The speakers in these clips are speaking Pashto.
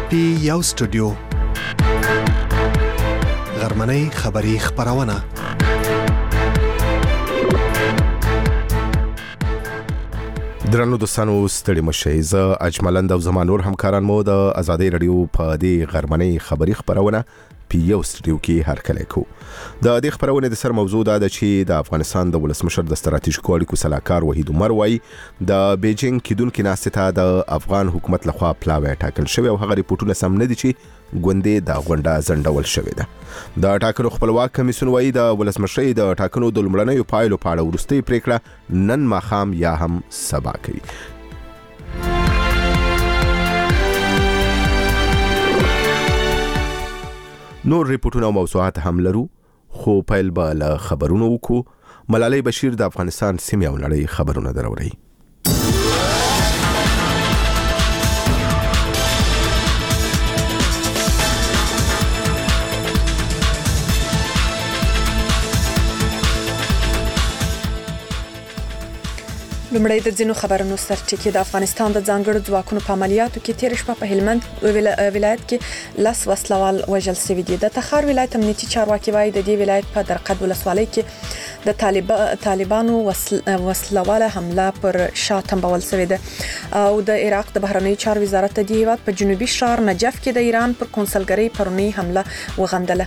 پی یو سټوډیو غرمنۍ خبری خبرونه درنو دوستانو ستړي مشئ زه اجملند او زمانور همکاران مو د ازادي رادیو په دې غرمنۍ خبری خبرونه پی یو سټوډیو کې هرکلی کو د دې خبرونه د سر موضوع ده چې د افغانستان د ولسمشر د ستراتیژیکو اړیکو سلاکار وحید عمر وايي د بیجینګ کېدونکو ناسته د افغان حکومت لخوا پلاوی ټاکل شوی او هغه ریپورتونه سم نه دي چې ګوندې د غونډه زندول شوې ده د ټاکنو خپلواک کمیسیون وايي د ولسمشر د ټاکنو د لومړنیو پایلو په اړه وروستۍ پریکړه نن ماښام یا هم سبا کوي نور ریپورتونه او موضوعات هم لرو خو پیل به له خبرونو وکړو ملالۍ بشیر د افغانستان سیمې او نړۍ خبرونه دروړي لومړی د ځینو خبرونو سرټکی د افغانستان د ځانګړو ځواکونو په عملیاتو کې تیر شپه په هلمند ولایت کې لاس وسلوال وژل شوی دی د تخار ولایت امنیتي چارواکي وايي د دې ولایت په درقد ولسوالۍ کې د طالبانو وسلواله حمله پر شاه تنبول شوی ده او د عراق د بهرنیو چارو وزارت د هیواد په جنوبي شهر نجف کې د ایران پر کنسولګرۍ پرونی حمله وغندله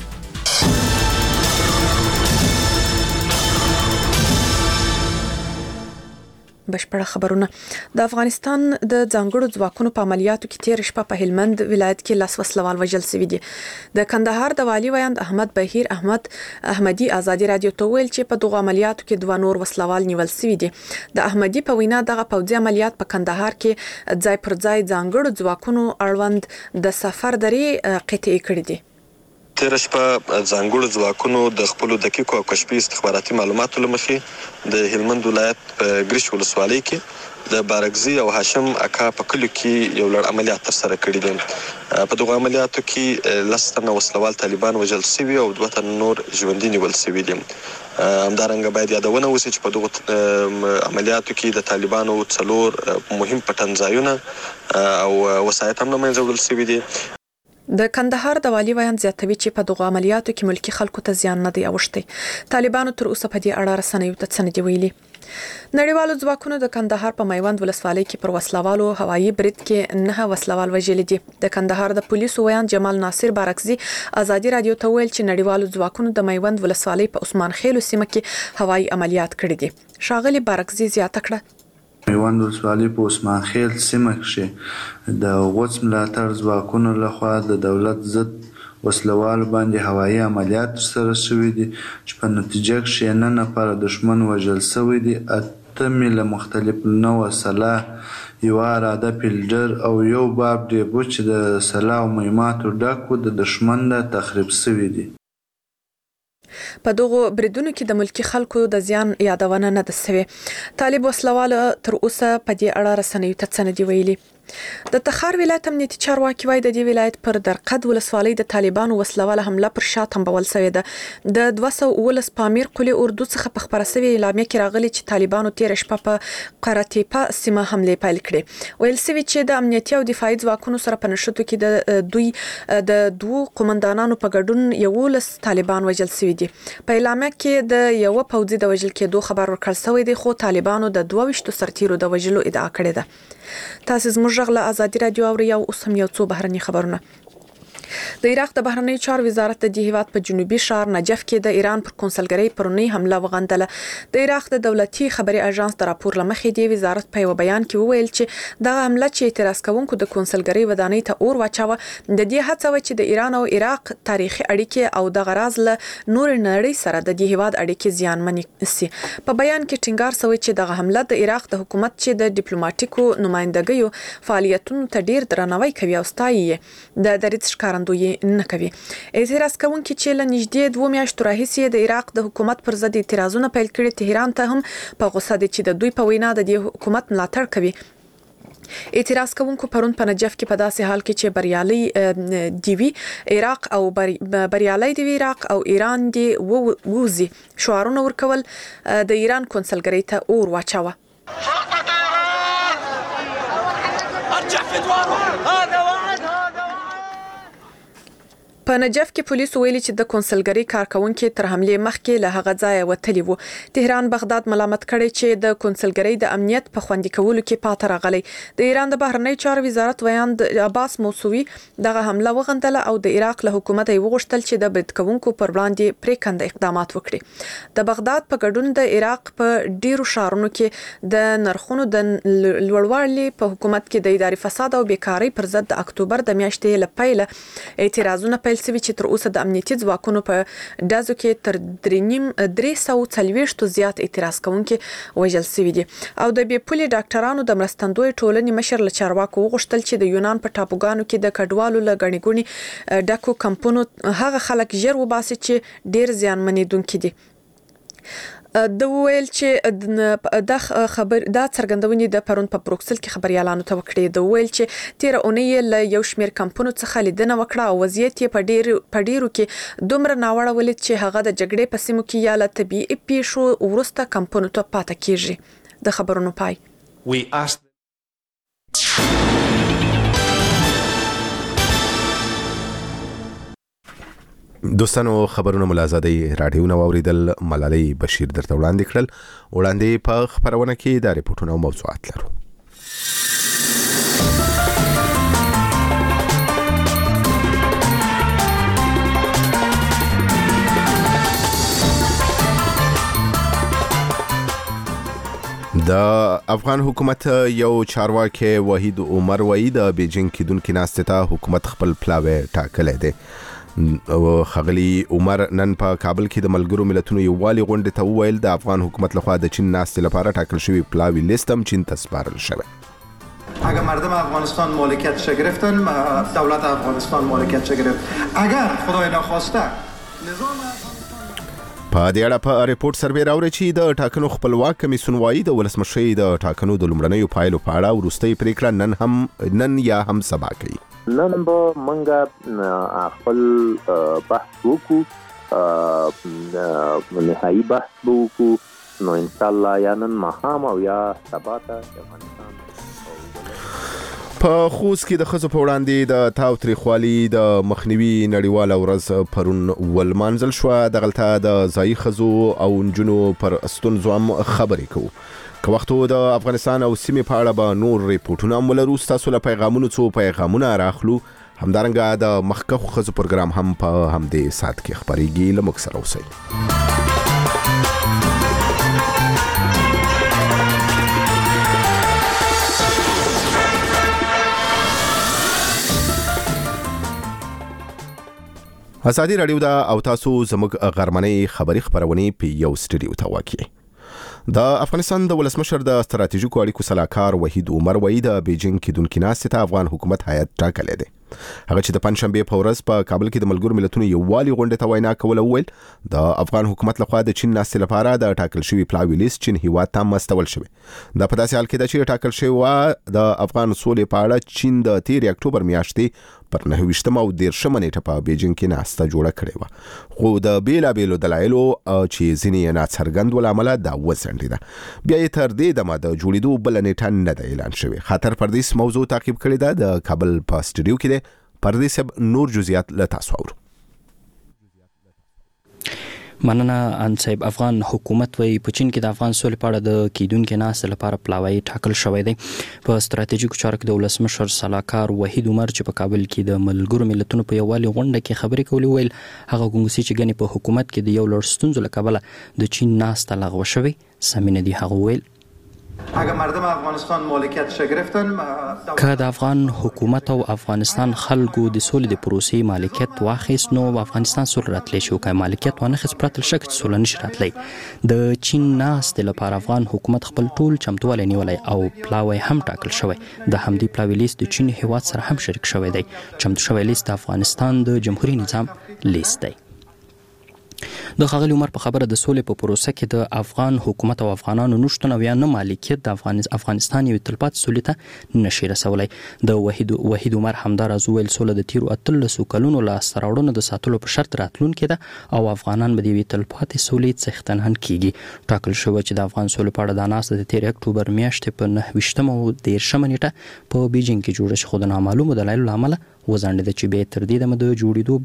بشپړه خبرونه د افغانستان د ځانګړو ځواکونو په عملیاتو کې تیر شپه په هلمند ولایت کې لاس وسلوال وژل شوی دی د کندهار د والی ویاند احمد بهیر احمدی ازادي رادیو ته ویل چې په دغه عملیاتو کې دوه نور وسلوال نیول شوی دي د احمدی په وینا دغه پوځي عملیات په کندهار کې ځای پر ځای ځانګړو ځواکونو اړوند د سفر درې قطعي کړی دي تیر شپه ځانګړو ځواکونو د خپل دقیقو او کشفي استخباراتي معلوماتو لمخې د هلمند ولایت په ګریش ولسوالۍ کې د بارګزي او هاشم اکا په کلو کې یو لړ عملیات ترسره کړي دي په دغه عملیاتو کې لس تنه وسلوال طالبان وژل شوي او دوه تنه نور ژوندي نیول شوي دي همدارنګه باید یادونه وشي چې په دغه عملیاتو کې د طالبانو 4 مهم پټن ځایونه او وسایط هم له منځه وړل شوي دي د کندهار د والی ویاند زیاتوي چې په دغه عملیاتو کې ملکی خلکو ته زیان نه دی اوښتی طالبانو تر اوسه په دې اړه رسنیو ته څه نه دی ویلي نړیوالو ځواکونو د کندهار په میوند ولسوالۍ کې پر وسلوالو هوایي برید کې 9 وسلوال وژل دي د کندهار د پولیسو ویاند جمال ناصر بارکزي ازادي رادیو ته ویل چې نړیوالو ځواکونو د میوند ولسوالۍ په عثمان خیلو سیمه کې هوایي عملیات کړي دي شاغلي بارکزي زیاته کړه میوند ولسوالۍ په عثمان خیل سیمه کې د غوڅ ملاتړ ځواکونو لخوا د دولت ضد وسلوالو باندې هوایي عملیات ترسره شوي دي چې په نتیجه کې 9 نفر دښمن وژل شوي دي 8 له مختلف نوع سلاح یو اراده فیلډر او یو باب ډیبو چې د سلاح او مهماتو ډکو د دښمن د تخریب شوي دي په دغه بریدونو کې د ملکی خلکو د زیان یادونه نه ده شوې طالب وسلوال تر اوسه په دې اړه رسنیو ته څه نه دی ویلي د تخار ولایت امنیتي چارواکي وايي د دې ولایت پر درقد ولسوالۍ د طالبانو وسلواله حمله پر شاه تنبول شوې ده د 219 پامیر قلعه اردو څخه په خبره شوی اعلامیه کې راغلي چې طالبانو تیر شپه په قراتیپا سیمه حمله پیل کړې ویل شوی چې د امنیتي او دفاعي ځواکونو سره په نشټو کې د دوه قومندانانو په ګډون 11 طالبان وژل شوي دي په اعلامیه کې د یو پوځي د وژل کېدو خبر ورکړل شوی دی خو طالبانو د 22 سرتیرو د وژلو ادعا کړې ده تاسو زموږ غږ له ازادي رادیو اوري او اوس هم یو څو بهرني خبرونه د عراق د بهرنیو چارو وزارت د هیواد په جنوبي شهر نجف کې د ایران پر کنسولګرۍ پرونی حمله وغندله د عراق د دولتي خبري اژانس د راپور لمخې دی وزارت په یو بیان کې وویل چې د حمله چې اعتراض کوونکو د کنسولګرۍ ودانۍ ته اور واچوه د دې هڅه و چې د ایران او عراق تاریخي اړیکې او د غراز له نور نړۍ سره د هیواد اړیکې زیانمنې سي په بیان کې ټینګار شوی چې د حمله د عراق د حکومت چې د ډیپلوماټیکو نمائندګیو فعالیتونو ته ډیر درناوی کوي او ستایي د دریځ ښکارندوی نه کوي اعتراض کوونکي چې له نږدې 2 میاشتو راهیسې د عراق د حکومت پر ضد اعتراضونه پیل کړي تهران ته هم په غوسه دي چې د دوی په وینا د حکومت ملاتړ کوي اعتراض کوونکو پرون په نجف کې په داسې حال کې چې بریالي دیوی عراق او بریالي دیوی عراق او ایران دی ووزي شعارونه ورکول د ایران کنسولګرۍ ته اور واچوه ارجع في دواره هذا وعد په نجف کې پولیسو ویلي چې د کنسلګری کارکونکو تر حمله مخکې له هغه ځای وتلی وو. تهران بغداد ملامت کړي چې د کنسلګری د امنیت په خوندي کولو کې پاتې راغلی. د ایران د بهرنی چارو وزارت ویاند عباس موسوي دغه حمله وغندله او د عراق له حکومت یې وغوښتل چې د بریدکونکو پر وړاندې پریکنده اقدامات وکړي. د بغداد په ګډون د عراق په ډیرو ښارونو کې د نرخونو د لوړوالي په حکومت کې د اداري فساد او بیکاری پر ضد د اکتوبر د میاشتې لپاره اعتراضونه پیل شوي چې تر اوسه د امنیتي ځواکونو په ډزو کې تر 340 زیات اعتراض کوونکي وژل شوي دي. او د بیپولي ډاکټرانو د مرستندوی ټولنې مشر له چارواکو وغوښتل چې د یونان په ټاپوګانو کې د کډوالو له غني ګونی ډکو کمپونو هغه خلک ژر وباسي چې ډیر زیانمنېدونکي دي. د ویل چې د خبر دا څرګندونې د پرون په بروکسل کې خبريالانو ته وکړې. د ویل چې 13 اونۍ له یو شمېر کمپونو څخه لیدنه وکړه او وضعیت یې په ډیرو کې دومره ناوړه ولید چې هغه د جګړې په سیمو کې یا له طبيعي پیښو وروسته کمپونو ته پاتې کیږي. د خبرونو پای. دوستانو خبرونه ملازادي رادیو نو اوریدل ملالۍ بشیر درته وړاندې کړل په خبرونه کې د ریپورتونو موضوعات لرو. د افغان حکومت یو چارواکي وحید عمر وای د بیجینګ کېدونکو ناستې حکومت خپل پلاوی ټاکلی دی. خغلی عمر نن په کابل کې د ملګرو ملتونو یووالي غونډې ته وویل د افغان حکومت لخوا د چین ناستې لپاره ټاکل شوی پلاوی لیست هم چین ته سپارل شوی. اگر مردم افغانستان مالکیتش گرفتن دولت افغانستان مالکیتش گرفت. اگر خدای نخواسته نظام په دې اړه په ریپورت سروې راوړی چې د ټاکنو خپلواک کمیسیون وایي د ولسمشر د ټاکنو د لومړنیو پایلو په اړه وروستۍ پریکړه نن یا هم سبا کوي. نن به موږ خپل بحث وکړو، نهایي بحث به وکړو، نو ان شاء الله یا نن ماښام او یا سبا ته افغانستان په خوست کې د ښځو په وړاندې د تاوتریخوالي د مخنیوي نړیواله ورځ پرون ولمانځل شوه. دغلته د ځایي ښځو او نجونو پر ستونزو هم خبرې کوو. که وختو د افغانستان او سیمې په اړه به نور ریپورټونه هم ولرو. ستاسو له پیغامونو څو پیغامونه راخلو. همدارنګه د مخکښو ښځو پروګرام هم په همدې ساعت کې خپرېږي. له موږ سره اوسئ. ازادي رادیو دا او تاسو زموږ غرمنۍ خبری خبرونه په یو سټډیو ته واقع. د افغانستان د ولسمشر د ستراتیژیکو اړیکو صلاحکار وحید عمر وای د بیجینګ کېدونکو ناستې ته افغان حکومت هیات ټاکلی دی. هغه چې د پنځشنبه په ورځ په کابل کې د ملګرو ملتونو یووالي غونډې ته وینا کوله ویل د افغان حکومت لخوا د چین ناستې لپاره د ټاکل شوی پلاوی لیست چین هیواد ته مستول شوی. د په داسې حال کې چې ټاکل شوی د افغان سولې په اړه چین د 13 اکتوبر میاشتې پر 9 او 10 نیټه په بیجینګ کې ناسته جوړه کړې و، خو د بیلابیلو دلایلو چې ځینې ناڅرګند ولامل دا وسنډیده. بیا یې تر دې دمه د جوړېدو بل نیټه نه ده اعلان شوی. خاطر پردیس موضوع تعقیب کړی ده. د کابل په سټډیو کې ده پردیس نور جزئیات له تاسو اورو. مننه ان صاحب. افغان حکومت وی په چین کې د افغان سولې په اړه د کېدونکو ناستې لپاره پلاوی ټاکل شوی دی. په ستراتیژیکو چارو کې د ولسمشر صلاحکار وحید عمر چې په کابل کې د ملګرو ملتونو په یووالي غونډه کې خبرې کولې ویل هغه ګنګوسې چې ګنې په حکومت کې د یو لړ ستونزو له کبله د چین ناسته لغوه شوی. سمینه دی هغه ویل اگر مردم افغانستان مالکیتش گرفتن که د افغان حکومت او افغانستان خلکو د سولې د پروسې مالکیت واخیست نو افغانستان سول راتلی شو. که مالکیت ونه خیست پرته شک چې سول نشي راتلی. د چین ناستې لپاره افغان حکومت خپل ټول چمتووالی نیولی او پلاوی هم ټاکل شوی. د همدې پلاوی لیست د چین هیواد سره هم شریک شوی دی. چمتو شوی لیست د افغانستان د جمهوریت نظام لیست دی. د ښاغلي عمر په خبره د سولې په پروسه کې د افغان حکومت او افغانانو نشتون او یا نه مالکیت د افغانستان یو تلپاتې سولې ته نشي رسولی. د وحید عمر همداراز ویل سوله د تیرو 13 کلونو لاسته راوړنو د ساتلو په شرط راتلونکې ده او افغانان به د یوې تلپاتې سولې څښتنان کیږي. ټاکل شوی چې د افغان سولې په اړه د ناسته د 13 اکتوبر میاشتې په 9 او 10 نیټه په بیجینګ کې جوړه شي، خو د نامعلومو دلایلو له امله وځنډېده چې بیا تر دې دمه د جوړېدو بل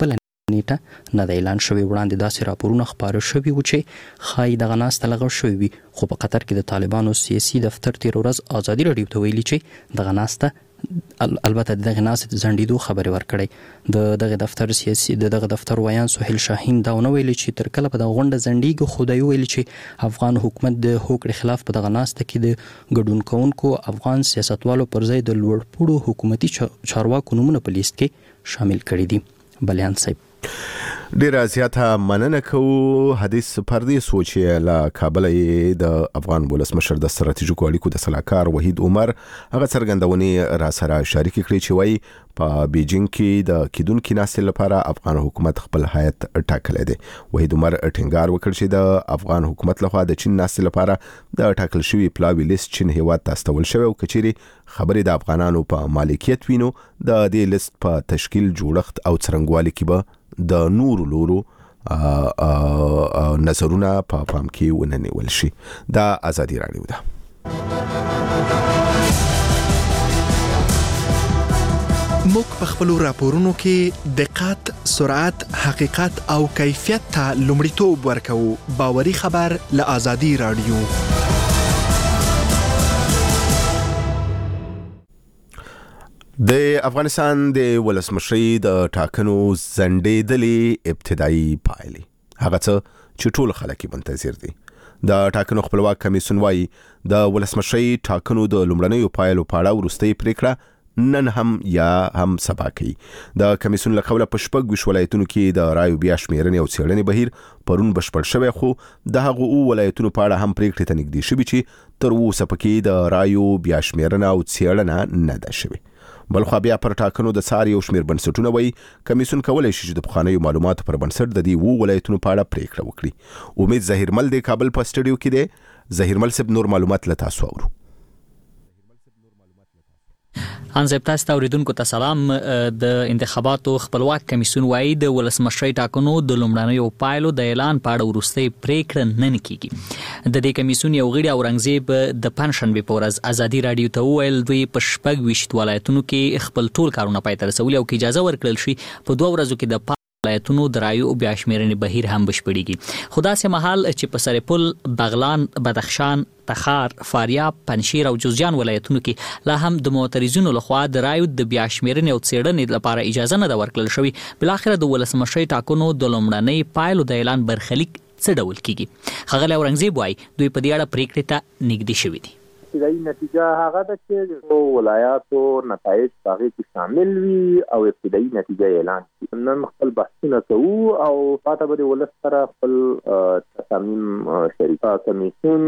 نیټه نه د اعلان شوی. وړاندې داسې راپورونه خپاره شوي و چې ښایي دغه ناسته لغوه شوې وي، خو په قطر کې د طالبانو سیاسي دفتر تېره ورځ ازادي راډیو ته ویلي چې دغه ناسته البته دغه ناسته د ځنډېدو خبرې ورکړی. دغه دفتر ویان سهیل شاهین دا ونه ویلي چې تر کله په دغه غونډه ځنډېږي، خو دا ویلي چې افغان حکومت د هوکړې خلاف په دغه ناسته کې د ګډون کوونکو افغان سیاستوالو پر ځای د لوړپوړو حکومتي چارواکو نومونه په لیست کې شامل کړي دي. بلیان صاحب ډیره زیاته مننه کوو. حدیث پردیس و چې له کابل د افغان ولسمشر د ستراتیژیکو اړیکو د سلاکار وحید عمر هغه څرګندونې را سره شریک کړي چې وایي په بیجینګ کې د کیدونکو ناستې لپاره افغان حکومت خپل هیئت ټاکلی دی. وحید عمر ټینګار وکړ چې د افغان حکومت لخوا د چین ناستې لپاره د ټاکل شوی پلاوي لیست چین هیواد ته استول شوی او کچېرې خبرې د افغانانو په مالکیت وینو د دې لیست په تشکیل جوړښت او څرنګوالي کې به د نورو لورو نظرونه په پام کې وننیول شي. دا ازادي راډیو ده. موږ په خپل راپورونو کې دقت، سرعت، حقیقت او کیفیت ته لومړیتوب ورکوو. باوري خبر له ازادي راډیو. د افغانستان د ولسمشرۍ د ټاکنو ځنډېدلې ابتدایي پایلې هغه څه چې ټول خلک منتظر دي. د ټاکنو خپلواک کمیسیون وايي د ولسمشرۍ ټاکنو د لومړنیو پایلو په اړه وروستۍ پریکړه نن هم یا هم سبا کوي. د کمیسیون له قبله په 26 ولایتونو کې د رایو بیا شمیرنې او څېړنې بهیر پرون بشپړ شوی، خو د هغو ولایتونو په اړه هم پریکړې ته نږدې شوي چې تر اوسه پکې د رایو بیا شمیرنه او څېړنه نه ده شوې. بلخوا بیا پر ټاکنو د څار یو شمېر بنسټونه وایي کمیسیون کولی شي چې د پخوانیو معلوماتو پر بنسټ د دې ولایتونو په اړه پریکړه وکړي. امید ظهیرمل د کابل په سټډیو کې دی. ظهیرمل صاحب نور معلومات له تاسو اورو. انځب تاسو ته اوریدونکو ته سلام. د انتخاباتو خپلواک کمیسیون وايي د ولسمشرۍ ټاکنو د لومړنیو پایلو د اعلان په اړه وروستۍ پریکړه نن کیږي. د دې کمیسیون یو غړي اورنګزیب د پنځشنبه په ورځ ازادي راډیو ته وویل دوی په 26 ولایتونو کې خپل ټول کارونه پای ته رسولي او اجازه ورکړل شي په 2 ورځو کې د ولایتونو د رایو بیا شمیرنې بهیر هم بشپړیږي. خو داسې مهال چې په سرپل، بغلان، بدخشان، تخار، فاریاب، پنجشیر او جوزجان ولایتونو کې لا هم د معترضینو لخوا د رایو د بیا شمیرنې او څېړنې لپاره اجازه نه ورکړل شوې. بلاخره د ولسمشرۍ ټاکنو د لومړنۍ پایلو د اعلان برخلیک څه ډول کیږي؟ ښاغلی اورنګزیب وایي دوی په دې اړه پریکړې ته نږدې شوي دي. ابتدایي نتیجه هغه ده چې ولایاتو نتایج هغې کې شامل وي او ابتدایي نتیجه اعلان شي. نن خپل بحثونه کوو او پاته به د ولس سره خپل تصامیم شریکه. کمیسیون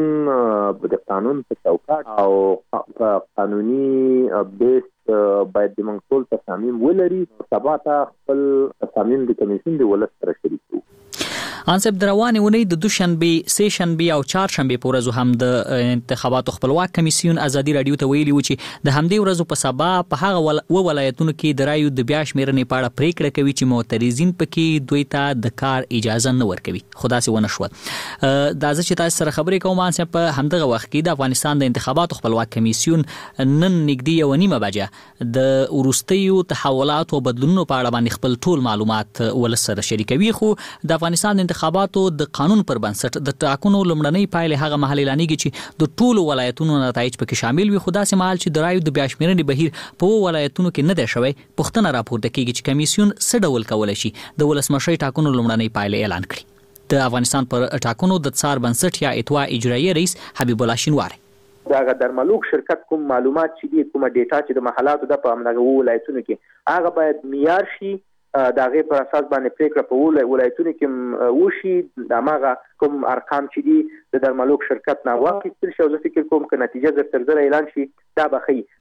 د قانون په چوکاټ او قانوني بیس باید د موږ ټول تصامیم ولري. سبا ته خپل تصامیم د کمیسیون د ولس سره شریک کوو. انصب د روانې اونۍ د دوشنبه، سه شنبه او چهارشنبه په ورځو هم د انتخاباتو خپلواک کمیسیون ازادي راډیو ته ویلي و چې د همدې ورځو په سبا په هغه ولایتونو کې د رایو د بیا شمیرنې په اړه پریکړه کوي چې معترضین پکې دوی ته د کار اجازه نه ورکوي. خو داسې ونه شول. دا چې تاسو سره خبرې کوم انصب په همدغه وخت کې د افغانستان د انتخاباتو خپلواک کمیسیون نن نږدې 1:30 بجې د وروستیو تحولاتو او بدلونونو په اړه باندې خپل ټول معلومات ولسره شریکوي. خو د افغانستان انتخاباتو د قانون پر بنسټ د ټاکنو لومړنۍ پایلې هغه مهال اعلانېږي چې د ټولو ولایتونو نتایج پکې شامل وي. خو داسې مهال چې د رایو د بیا شمیرنې بهیر په ولایتونو کې نه دی شوی، پوښتنه راپورته کیږي چې کمیسیون څه ډول کولی شي د ولسمشرۍ ټاکنو لومړنۍ پایلې اعلان کړي. د افغانستان پر ټاکنو د څار بنسټ یا اتوا اجرایي رئیس حبیب الله شینواری دا درملوک شرکت کوم معلومات چې دي، کومه ډیټا چې د محلاتو د په همدغه ولایتونو کې هغه باید معیار شي. د هغې پر اساس باندې پریکړه په ولایتونو کې وشي. د هماغه کوم ارقام چې دي د درملوک شرکت نه واخیستل شي او زه فکر کوم که نتیجه زر زر اعلان شي دا به ښه.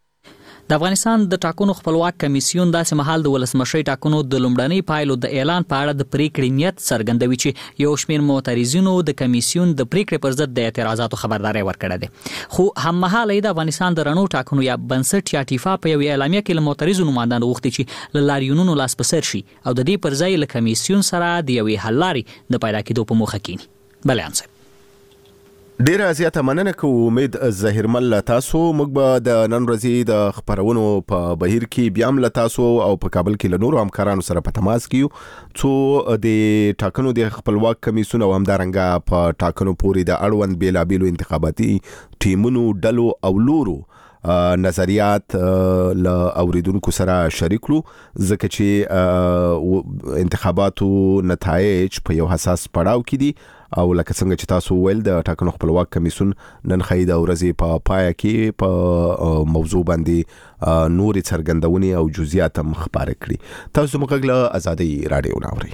د افغانستان د ټاکنو خپلواک کمیسیون داسې مهال د ولسمشرۍ ټاکنو د لومړنۍ پایلو د اعلان په اړه د پریکړې نیت څرګندوي چې یو شمېر معترضینو د کمیسیون د پریکړې پر ضد د اعتراضاتو خبرداری ورکړې ده. خو هممهاله د افغانستان د رڼو ټاکنو یا بنسټ یا ټیفا په یو اعلامیه کې له معترضو نمایندانو غوښتي چې له لاریونونو لاس په سر شي او د دې پر ځای له کمیسیون سره د یوې حل لارې د پیدا کېدو په موخه کینی. بله انصب ډیره زیاته مننه کوم امید ظاهرمل تاسو موږ به د نن ورځې د خبرونو په بهیر کې بیا هم تاسو او په کابل کې له نورو همکارانو سره په تماس کیو څو د ټاکنو د خپلواک کمیسیون او همدارنګه په ټاکنو پورې د اړوند بیلابیلو انتخاباتي ټیمونو ډلو او لورو نظریات ل اوریدونکو سره شریک کړو ځکه چې انتخاباتو نتایج په یو حساس پړاو کې دي او لکه څنګه چې تاسو ویل د ټاکنو خپلواک کمیسیون نن خې د ورځې په پای کې په موضوع باندې نوري څرګندونې او جزئیات هم خبرې کړې. تاسو موږ له آزادۍ رادیو ناوري.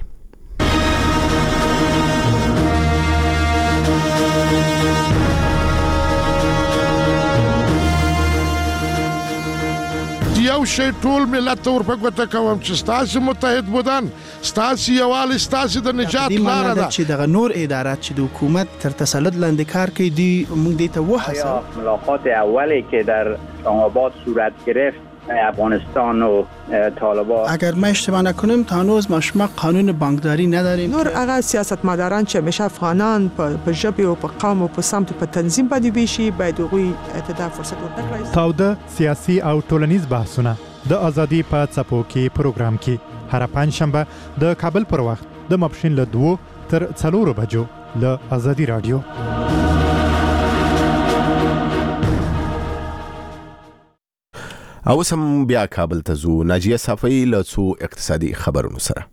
یو شی ټول ملت ورپګوته کوم چې ستاسو متحد بودن ستاسو یوال ستاسو د نجات لار ده چې د نور ادارات چې د حکومت تر تسلط لاندې کار کوي دی موږ دې ته وحسه ملاقات اولی که در آباد صورت گرفت افغانستان و طالبان اگر ما اشتباه نکنیم تا هنوز ما قانون بانکداری نداریم. نور هغه سیاستمداران چې همیشه افغانان په ژبه او په قوم او په سمت په تنظیم باندې ویشي باید هغوی ته فرصت ورکړي. تاوده سیاسي او ټولنیز بحثونه د ازادي په څپو کې پروګرام کې هر پنځشنبه د کابل پر وخت د ماپښین له 2 تر 4 بجو له ازادي رادیو. او سم بیا کابل ته زو ناجیه صافی له څو اقتصادي خبرونو سره.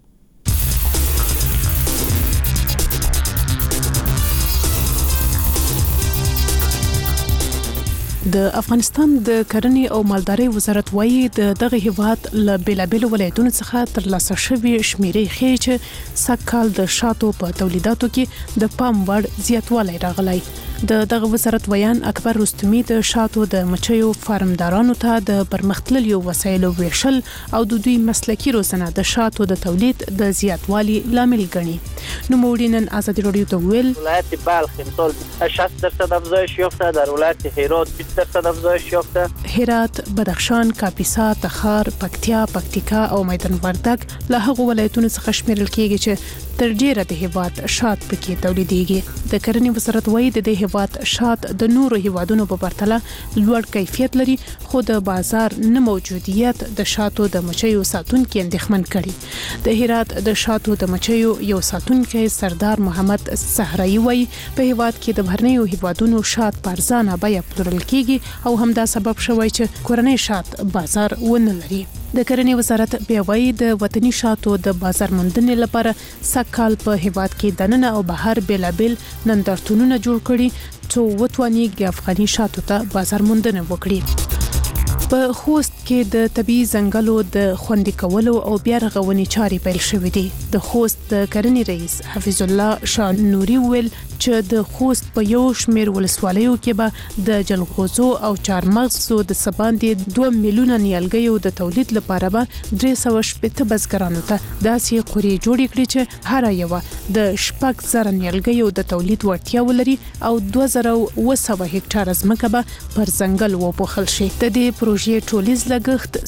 د افغانستان د کرنې او مالدارۍ وزارت وايي د دغه هیواد له بیلابیلو ولایتونو څخه ترلاسه شوی شمیرې ښیي چې سږکال د شاتو په تولیداتو کې د پام وړ زیاتوالی راغلی. د دغه وزارت ویان اکبر رستمی د شاتو د مچیو فارمدارانو ته د پرمختللو وسایلو ویشل او د دوی مسلکی روزنه د شاتو د تولید د زیاتوالي لامل ګڼي. نو مورینن آزادی رادیو ته ویل ولایت بلخ امسال 60% افزایش یافته، در ولایت هرات 20% افزایش یافته. هرات، بدخشان، کاپیسا، تخار، پکتیا، پکتیکا او میدان وردګ له هغو ولایتونو څخه شمیرل کیږي چې تر ډیره د هیواد شات پکې تولیدېږي. د کرنې وزارت وايي د هیواد شات د نورو هیوادونو په پرتله لوړ کیفیت لري، خو د بازار نه موجودیت د شاتو د مچیو ساتونکو اندېښمن کړي. د هرات د شاتو د مچیو یو ساتونکی سردار محمد صحرایی وايي په هیواد کې د بهرنیو هیوادونو شات په ارزانه بیه پلورل کیږي او همدا سبب شوی چې کورنۍ شات بازار ونه لري. د کرنې وزارت بیا وايي د وطني شاتو د بازار موندنې لپاره سږکال په هیواد کې دننه او بهر بیلابیل نندارتونونه جوړ کړي څو وتواني افغاني شاتو ته بازار موندنه وکړي. په خوست کې د طبي ځنګلو د خوندي کولو او بیا رغونې چارې پیل شوې دي. د خوست د کرنې رئیس حفیظ الله شاه نوري ویل چې د خوست په یو شمیر ولسوالیو کې به د جلغوزو او چارمغزو د سباندې 2 میلیونه نیالګیو د تولید لپاره به 360 بزګرانو ته داسې قوري جوړې کړي چې هر یو د 6,000 نیالګیو د تولید وړتیا ولري او 2200 هکټار ځمکه به پر ځنګل وپوښل شي. د دې پروژې ټولیز لګښت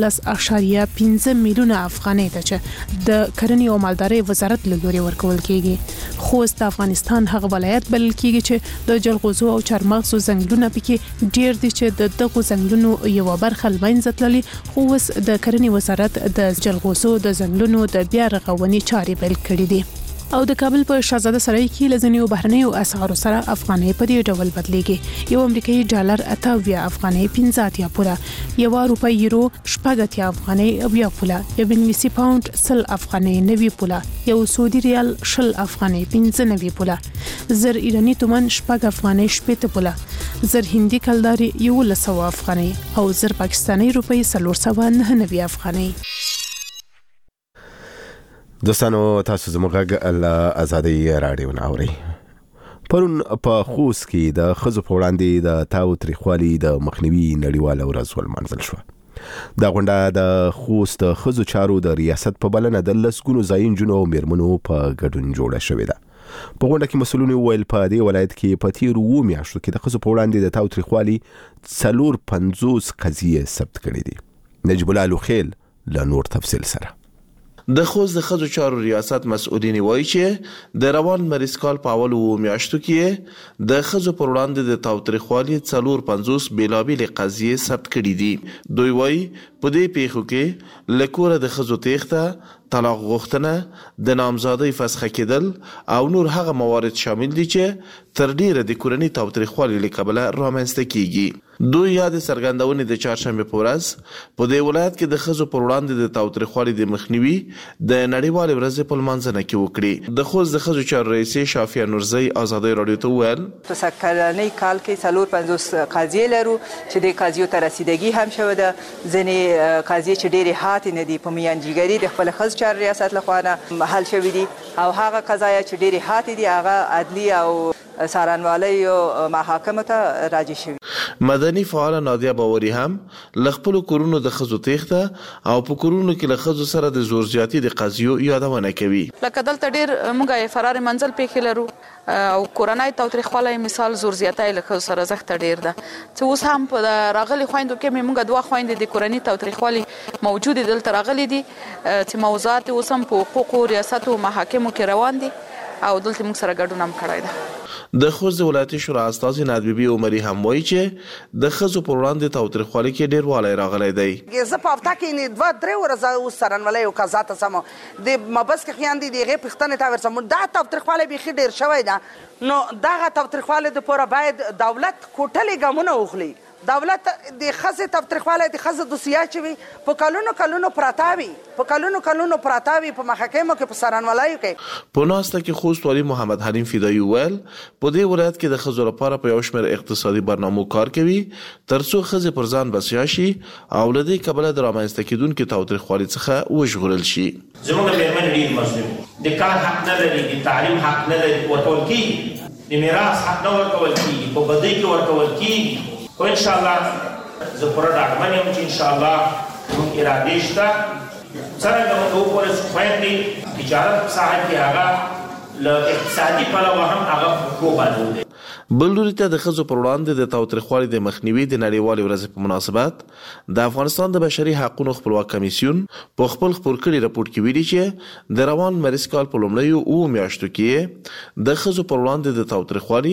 14.5 میلیونه افغانۍ ده چې د کرنې او مالدارۍ وزارت له لوري ورکول کیږي. خوست د افغانستان هغه ولایت بلل کیږي چې د جلغوزو او چارمغزو ځنګلونه پکې ډیر دي چې د دغو ځنګلونو یو برخه لمنځه تللي، خو اوس د کرنې وزارت د جلغوزو د ځنګلونو د بیا رغونې چارې پیل کړې دي. او د کابل په شاهزاده سرای کې لزنیو بهرنیو اسعارو سره افغانۍ په دې ډول بدلېږي. یو امریکایي ډالر 28 افغانۍ 15 پوله، یو روپۍ یورو 80 افغانۍ 20 پوله، یو انګلیسي پاوند 100 افغانۍ 90 پوله، یو سعودي ریال 20 افغانۍ 15 پوله، زر ایرانی تومان 8 افغانۍ 80 پوله، زر هندي کلداري 100 افغانۍ او زر پاکستاني روپۍ 499 افغانۍ. دوستانو تاسو زموږ له آزادۍ رادیو ناوري. پرون په خوست کې د خزو په وړاندې د تاو تریخوالي د مخنیوي نړیواله ورځ ولمانځل شوه. دا غونډه د خوست خزو چارو د ریاست په بلنه د لسګونو ځايي نجونو او میرمنو په ګډون جوړه شوې ده. په غونډه کې مسؤلین ویل په دې ولایت کې په تیرو 2 میاشتو کې د خزو په وړاندې د تاو تریخوالي 450 قضیې ثبت کړې دي. نجیب الله لوخیل له نور تفصیل سره. د خوست د ښځو چارو ریاست مسؤلین وایي چې د روان مریض کال په اولو میاشتو کې د ښځو پر وړاندې د تاوتریخوالي 450 بېلابېلې قضیې ثبت کړي دي. دوی وایي په دې پیښو کې له کوره د ښځو تېښته، طلاق غوښتنه، د نامزادۍ فسخه کېدل او نور هغه موارد شامل دي چې تر ډیره د کورني تاوتریخوالي له کبله رامنځته کیږي. دوی یاد څرګندونې د چهارشنبې په ورځ په دې ولایت کې د ښځو پر وړاندې د تاوتریخوالي د مخنیوي د نړیوالې ورځې په لمانځنه کې وکړي. د خوست د ښځو چارو رئیسې شافیه نورزۍ ازادۍ راډیو ته وویل په سږکلنۍ کال کې 450 قضیې لرو چې د قضیو ته رسیدګي هم شوې ده. ځینې قضیې چې ډېرې حاتې نه دي په میانجیګري د خپل ښځو چارو ریاست لخوا نه حل شوي دي او هغه قضایا چې ډېرې حاتې دي هغه عدلي او څارنوالۍ او محاکمو ته راجع شوي. مدني فعاله نادیه باوري هم له خپلو کورونو د ښځو تېښته او په کورونو کې له ښځو سره د زور زیاتي د قضیو یادونه کوي. لکه دلته ډېر موږ فرار منزل پیښې لرو او کورنۍ تاوتریخوالی مثال زور زیاتی له ښځو سره زښته ډېر ده چې اوس هم په راغلي خویندو کې موږ 2 خویندې د کورني تاوتریخوالي موجودې دلته راغلي دي چې موضوعات اوس هم په حقوقو ریاست او محاکمو کې روان دي او دلته موږ سره ګډون هم کړی ده. د خوست د ولایتي شورا استازي نادبي عمري هم وایي چې د ښځو پر وړاندې تاوتریخوالي کې ډېروالی راغلی دی. زه په هفته کې 2-3 ورځې اوس څارنوالۍ او قضا ته ځم د مبس کې خویندې د هغې پوښتنې ته ورځم. دا تاوتریخوالی بیخي ډېر شوی ده نو دغه تاوتریخوالي دپاره باید دولت کوټلې ګامونه واخلي. دولت د ښځې تاوتریخوالی د ښځو دوسیه چې وي په کلونو پراته وي په محاکمو کې په څارنوالۍ کې. په ناسته کې خوست والي محمد حلیم فدایي وویل په دې ولایت کې د ښځو لپاره په یو شمېر اقتصادي برنامو کار کوي ترڅو ښځې پر ځان بسیا شي او له دې کبله د رامنځته کېدونکي تاوتریخوالي څخه وژغورل شي. زموږ مېرمنې ډېر مظلوم د کار حق نه لري، د تعلیم حق نه لري، ورکول کېږي، د میراث حق نه ورکول کېږي، په بدۍ کې ورکول کېږي. خو انشاءالله زه پوره ډاډمن یم چې انشاءالله زموږ ارادې شته څرنګه موږ وګورو چې خویندې تجارت په ساحه کې هغه له اقتصادي پلوه هم هغه پښو باندې دی. بل لوري ته د ښځو پر وړاندې د تاوتریخوالي د مخنیوي د نړیوالې ورځې په مناسبت د افغانستان د بشري حقونو خپلواک کمیسیون په خپل خپور کړي راپور کې ویلي چې د روان مریض کال په لومړیو 7 میاشتو کې د ښځو پر وړاندې د تاوتریخوالي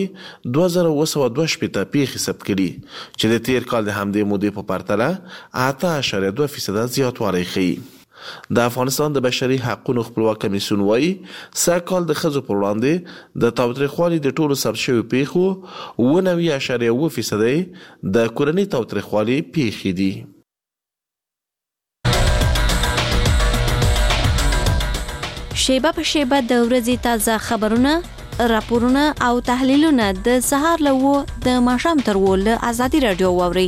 2262 پیښې ثبت کړي چې د تیر کال د همدې مودې په پرتله 8.2% زیاتوالی ښیي. د افغانستان د بشري حقونو خپلواک کمیسیون وایي سږکال د ښځو پر وړاندې د تاوتریخوالي د ټولو ثبت شویو پیښو 99.7% د کورني تاوتریخوالي پیښې دي. شیبه په شیبه د ورځې تازه خبرونه، راپورونه او تحلیلونه د سهار له 9 د ماښام تر 10 له ازادي راډیو واورئ.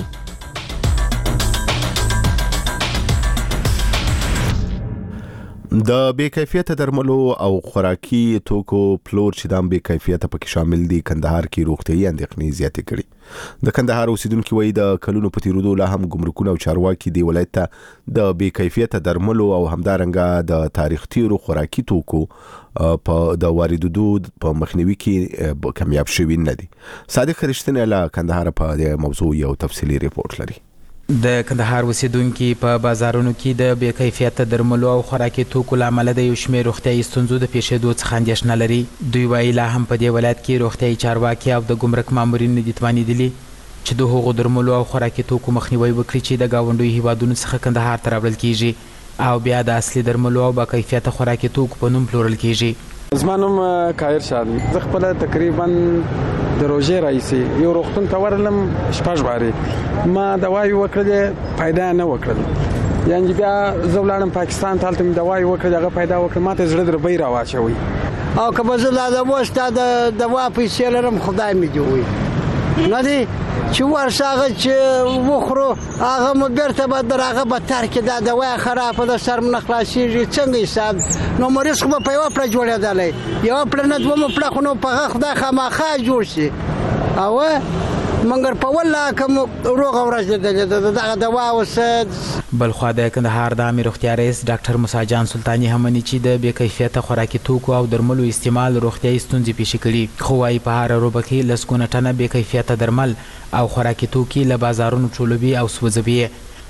د بې کیفیته درملو او خوراکي توکو پلور چې د بې کیفیته پکې شامل دي کندهار کې روغتيایي اندېښنې زیاتې کړي. د کندهار اوسیدونکو وایي د کلونو په تیرودو لا هم ګمرکونه او چارواکي دی ولایت ته د بې کیفیته درملو او همدارنګه د تاریخ تیرو خوراکي توکو په د واردودو په مخنیوي کې کامیاب شوي نه دي. صادق رښتینی له کندهار په دې موضوع یو تفصیلي ریپورت لري. د کندهار اوسیدونکو په بازارونو کې د بې کیفیته درملو او خوراکي توکو لامل د یو شمېر روغتیایي ستونزو د پیښېدو څخه اندېښنه لري. دوی وایي لا هم په دې ولایت کې روغتیایي چارواکي او د ګمرک مامورین نه دي توانېدلي چې د هغو درملو او خوراکي توکو مخنیوی وکړي چې د ګاونډیو هیوادونو څخه کندهار ته راوړل کیږي او بیا د اصلي درملو او با کیفیته خوراکي توکو په نوم پلورل کیږي. زما نوم کایر شاه دی. زه خپله تقریبا د روژې راهیسې یو روغتون ته ورغلم 6 بارې ما دوایي وکړلې پیدا نه وکړل یعنې بیا زه ولاړم پاکستان ته هلته مې دوایي وکړلې هغه پیدا وکړل ما ته زړه دربۍ راواچوي او که به زه لا د اوس تا د دوا پیسې لرم خدای مې دې ووایي نه دی چې ورشه هغه چې وخورو هغه مو بیرته به در هغه بدتر کې دا دوا خرابه ده سر مو نه خلاصېږي څنګه حساب نو مریض خو به په یوه پړه جوړېدلی یوه پړه نه دومه پړه خو نو په هغه خدای خامخا جوړ شي او مګر په والله کوم روغه ورځ لیدلې ده دغه دوا اوس. بلخوا د کندهار د عامې روغتیا رئیس ډاکټر موسی جان سلطاني هم مني چې د بې کیفیته خوراکي توکو او درملو استعمال روغتیایي ستونزې پیښې کړي. خو وایي په هره روبه کې لسګونه ټنه بې کیفیته درمل او خوراکي توکي له بازارونو ټولوي او سوځوي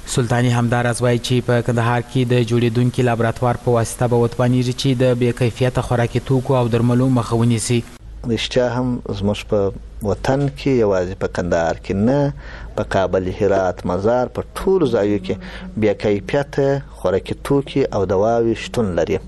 سلطانی همداراز وایي چې په کندهار کې د جوړېدونکي لابراتوار په واسطه به وتوانیږي چې د بې کیفیته خوراکي توکو او درملو مخه ونیسي. رښتیا هم زموږ په وطن کې یوازې په کندهار کې نه، په کابل، هرات، مزار، په ټولو ځایو کې بې کیفیته خوراکي توکي او دواوې شتون لري.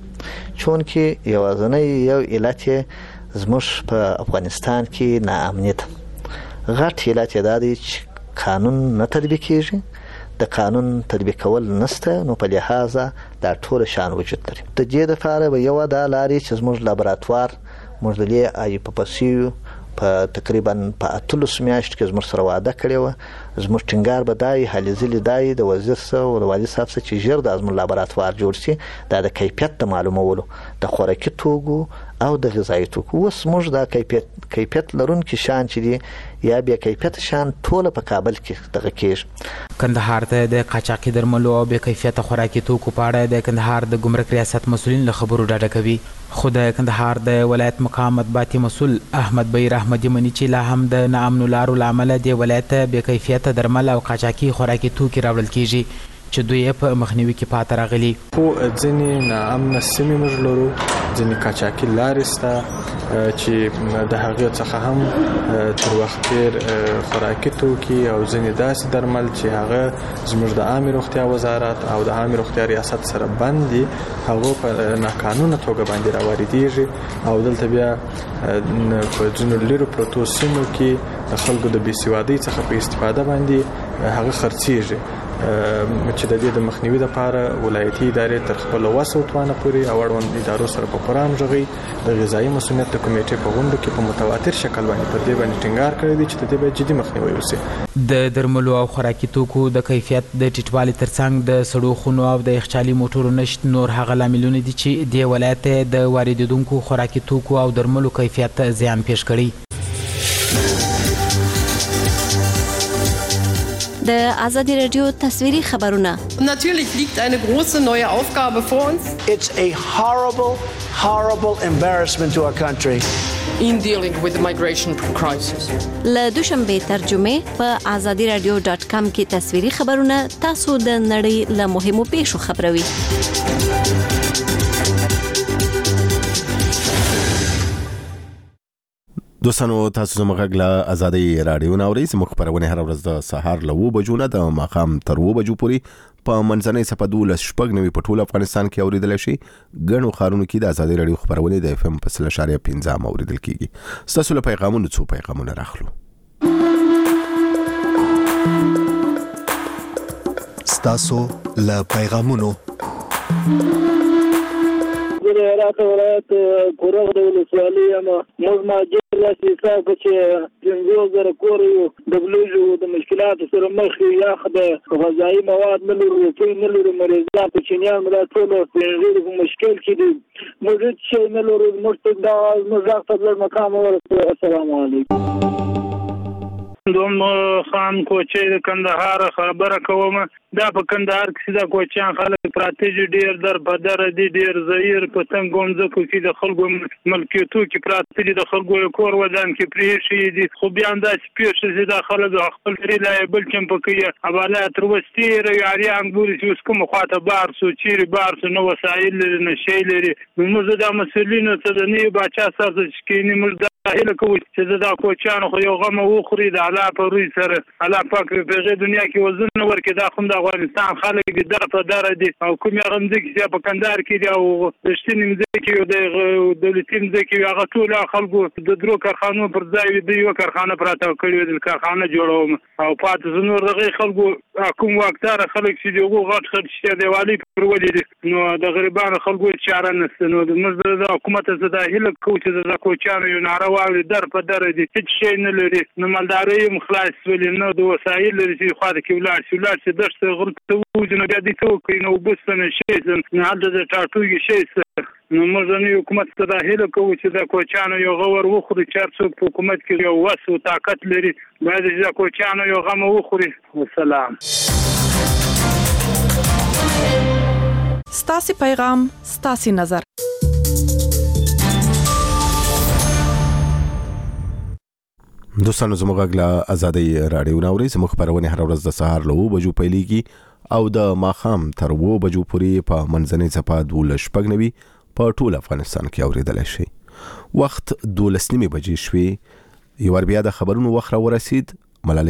چونکې یوازینی یو علت زموږ په افغانستان کې ناامني ده. غټ علت یې دا دی چې قانون نه تطبیقېږي. د قانون تطبیق کول نشته، نو په لحاظه دا ټول شان وجود لري. د دې لپاره به یو دا لاري چې زموږ لابراتوار موږ د IPPC په تقریبا په 13 میاشت کې زموږ سره وعده کړې و. زموږ ټینګار به دای هلي ځلې دای د وزیر سره او د والي صاحب سره چې ژر د زموږ لابراتوار جوړ شي دا د کیفیت د معلومولو د خوراکي توکو او د غذایي توکو. اوس موږ دا کیفیت لرونکي شان چې دي یا بیا کیفیت شان ټول په کابل کې دغه کېږي. کندهار ته د قاچاقي درملو او بې کیفیته خوراکي توکو په اړه د کندهار د ګمرک ریاست مسؤلین له خبرو ډاډه کوي. خو د کندهار د ولایت مقام مطبوعاتي مسؤل احمد بیر احمدي مني چې لا هم د ناامنو لارو له امله د ولایت بې کیفیته درمل او قاچاقي خوراکي توکي راوړل کیږي چې دوی په مخنیوي کې پاتې راغلي. خو ځینې ناامنه سیمې موږ لرو، ځینې قاچاقي لارې شته چې د هغې څخه هم تر وخت تیر خوراکي توکي او ځینې داسې درمل چې هغه زموږ د عامې روغتیا وزارت او د عامې روغتیا ریاست سره بند دي، هغه په ناقانونه توګه باندې راواردېږي او دلته بیا په ځینو لیرو پرتو سیمو کې د خلکو د بېسوادۍ څخه په استفاده باندې هغه خرڅېږي. چې د دې د مخنیوي لپاره ولایتي ادارې تر خپل وس او توانه پورې او اړوند ادارو سره په پوره همغږي د غذایي مسؤلیت د کمیټې په غونډو کې په متواتر شکل باندې پر دې باندې ټینګار کړی دی چې د دې باید جدي مخنیوي وشي. د درملو او خوراکي توکو د کیفیت د ټیټوالي ترڅنګ د سړو خونو او د یخچالي موټرو نشت نور هغه لاملونه دي چې د ولایت د واردېدونکو خوراکي توکو او درملو کیفیت زیان پیښ کړي. د ازادي رادیو تصویری خبرونه. Natürlich liegt eine große neue Aufgabe vor uns. It's a horrible embarrassment to our country. In dealing with the migration crisis. له دوشنبه ترجمه په azadiradio.com کې تصویری خبرونه تاسو د نړۍ له مهمو پیښو خبروي. دوستانو تاسو زموږ له ازادي رادیو ناوړي زموږ خبرونه هر ورځ د سهار له 9 بجو نه د ماښام تر 2 بجو پورې په منځنۍ صفه 12 په ټول افغانستان کې اوریدل شي. ګڼو خارونو کې د ازادي رادیو خبرونه د FM په 0.15 اوریدل کیږي. تاسو له پیغامونو څو پیغامونه راخلو. تاسو له پیغامونو هرات ولایت کورغ د ولسوالۍ یم. موږ مهاجر راسي حساب چې 50,000 کور یو د بلوژو د مشکلاتو سره مخ یو، یا د غذایي مواد نه لرو، روپۍ نه لرو، مریضان کوچنیان ملا ټول په مشکل کې دي. موږ هیڅ نه لرو. موږ دا موږ خپل مقام ورته. السلام علیکم. دوم خان کوچي د کندهار خبره کوم. دا په کندهار کې دا کوچیان خلک پراته ډیر در بدر دي، ډیر زهیر په څنګه ځکه چې د خلکو ملکیتو کې پراته دي، د خلکو کور ودان کې پریشي دي. خو بیا دا سپیش چې دا خلک خپل لري لایبل چم پکې حواله تر وستي ریاري انګوري چې کوم خواته بار سو چیرې بار سو نو وسایل نه شي لري. موږ د مسؤلینو ته د نه بچا سره چې نه موږ هله کوي چې دا کوچیان خو یو غم وخوري د الله په روي سره. الله پاک په دنیا کې وزن ورکړي. دا خو د افغانستان خلک دي در په در دي او کوم یو ځکه چې په کندهار کې دي او د شتنیم ځکه د دولتیم ځکه هغه ټول خلکو د درو کارخانو پر ځای دی یو کارخانه پراته کړی د کارخانه جوړوم او پات زنور دغه خلکو کوم وختاره خلک چې دغه غټ خرچ دیوالي پر ولې نو د غریبانو خلکو چاره نشته. نو د مزد حکومت ته د هله کوي چې د کوچانو یو ناروا در په در دي هیڅ شي نه لري. نو مالداري مخلاص ولې نو د وسایل لري چې خاطر کې ولار چې دشت غلطه وځنه بیا دي ته کوي نو بس نه شي نه حد د ټاټوي شي. نو موږ نه حکومت ته د هله کوي چې د کوچانو یو غور وخوري چې څوک په حکومت کې یو وس او طاقت لري باید چې د کوچانو یو غم وخوري. والسلام. ستاسي پیغام ستاسي نظر. دوستانو زموږ غږ له ازادي رادیو ناوړي زموږ خبرونه هر ورځ د سهار له 2 بجو پیلېږي او د ماخام تر 2 بجو پورې په منځنۍ څپه 12:09 په ټول افغانستان کې اوریدلای شي. وخت 12:09 بجې شوې. یو بیا د خبرونو وخت را ورسید. ملالۍ